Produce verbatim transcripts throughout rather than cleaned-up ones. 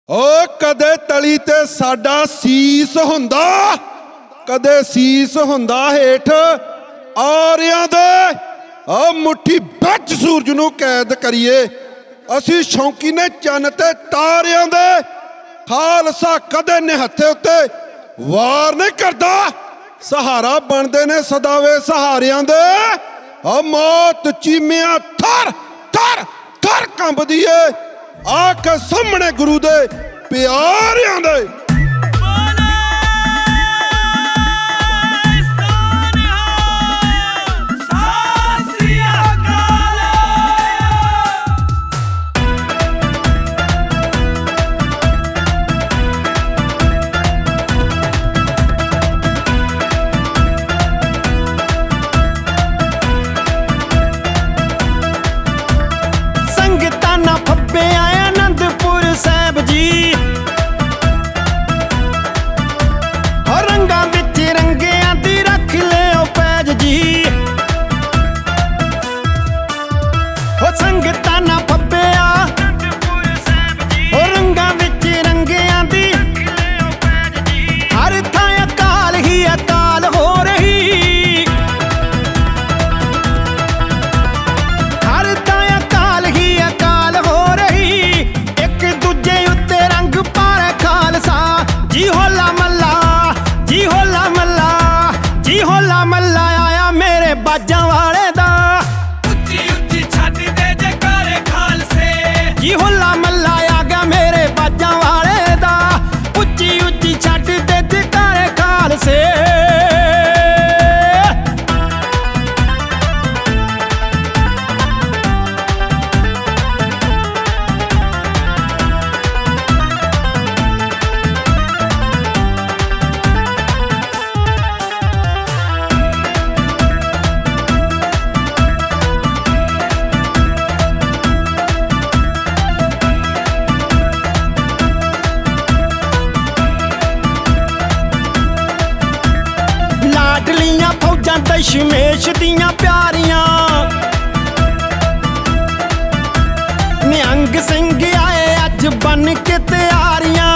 ओ कदे तली ते साडा सीस हुंदा, कदे सीस हुंदा हेठ आरियां दे। आ मुट्ठी बिच सूरज नूं कैद करिए, असी शौकी ने चन्न ते तारियां दे। खालसा कदे निहत्थे उत्ते वार नहीं करदा, सहारा बनदे ने सदावे सहारियां दे। आ मौत चीमिया थर थर थर कंबदी है, आके सामने गुरु दे प्यारियां दे। बाजां वाले दा उच्ची उच्ची छत दे जयकारे खालसे, जी होला मल्ला आ गया मेरे बाजां वाले दा। उच्ची उच्ची छत दे जयकारे खालसे। फौजां दशमेश दियां प्यारियां निहंग सिंह आए अज बन के तैयारियां।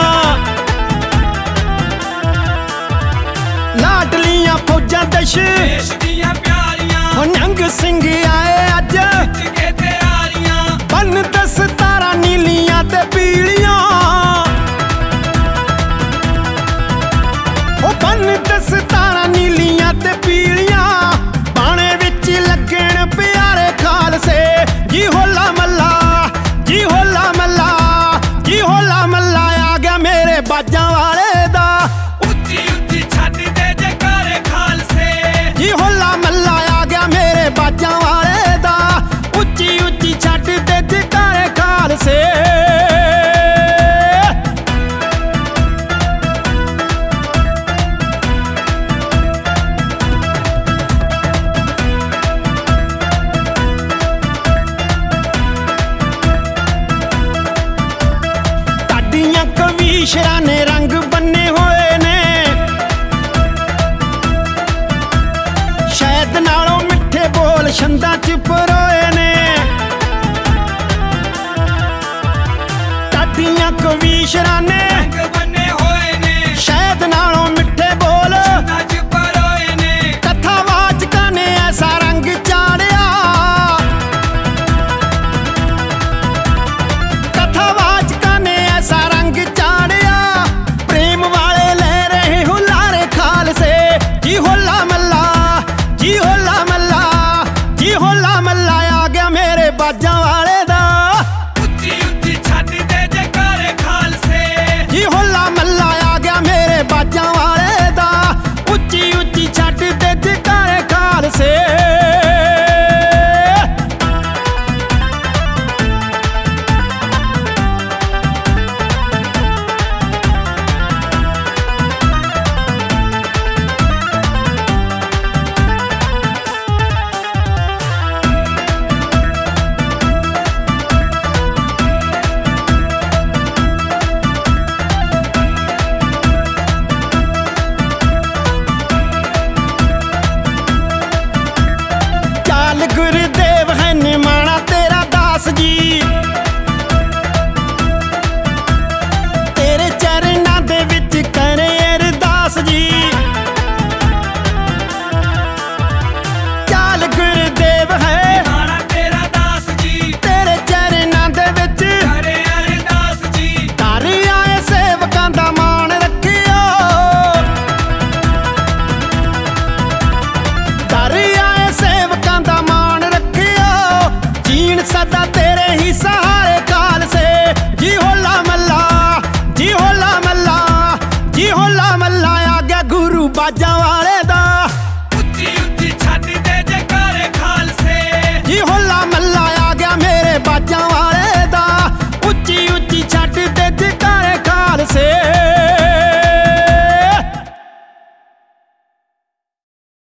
लाडलियां फौजां दशमेश दियां प्यारियां निहंग सिंह आए अज के तैयारियां। बन दस तारा नीलियां ते पीलियां, ओ बन दस तारा नीलियां ते पीलियां। बाणे विच लगण प्यारे खालसे, जी होला मल्ला जी होला मल्ला जी होला मल्ला आ गया मेरे बाजां वाले दा। उच्ची उच्ची छत दे जयकारे खालसे, जी होला मल्ला आ गया मेरे बाजां वाले दा। उच्ची उच्ची छत दे जयकारे खालसे। कवीशरा ने रंग बन्ने होए ने, शहद नालों मिठे बोल छंदा च परोए ने। टाडियां कवीशरा ने रंग बन्ने होए ने, शहद नालों मिठे बोल छंदा च परोए ने। कथावाचकां ने ऐसा रंग चाढ़िया, कथावाचकां ने ऐसा रंग चाढ़िया। प्रेम वाले ले रहे हुलारे खालसे, जी होला मल्ला जी होला मल्ला जी होला मल्ला आ गया मेरे बाजां वाले दा। उच्ची उच्ची छत दे जयकारे खालसे, ਸਦਾ ਤੇਰੇ ਹੀ ਸਹਾਰੇ